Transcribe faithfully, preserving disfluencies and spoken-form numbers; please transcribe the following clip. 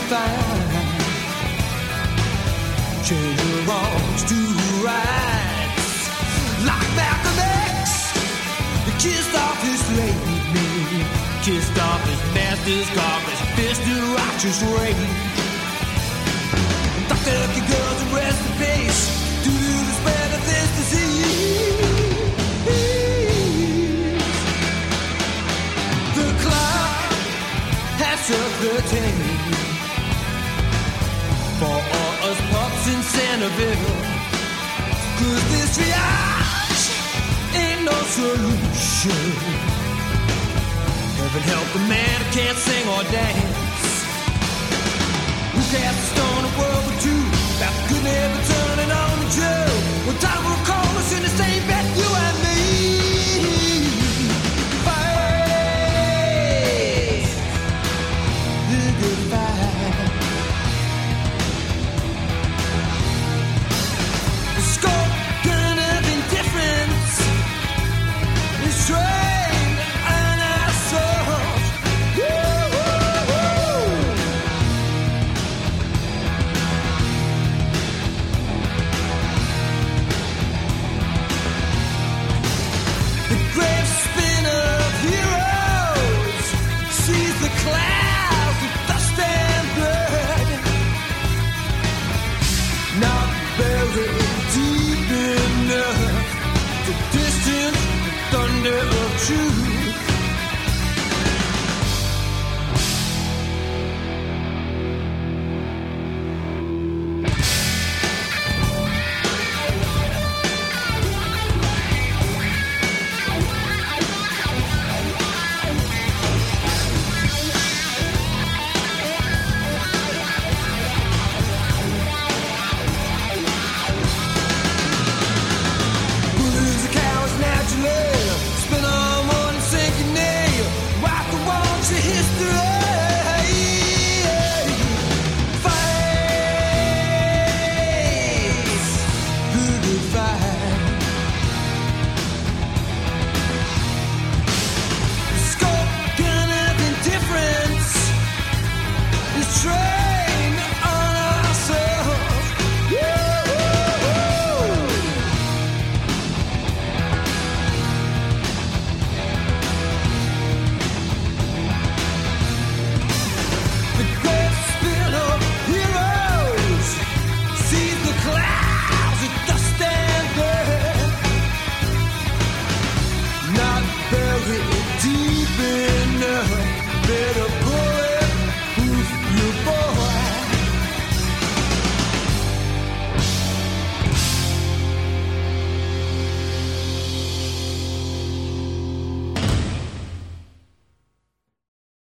fine. Change your wrongs to rights. Like Malcolm X, he kissed off his slave man, kissed off his master's garbage, fist to righteous rage. Doctor, lucky girls and rest in peace, due to the spread of this disease. The clock has struck thirteen for all us pups in Centerville. Cause this triage ain't no solution. Heaven help the man who can't sing or dance. Who cast a stone at World War Two? That good never turning on the Joe. Well, time will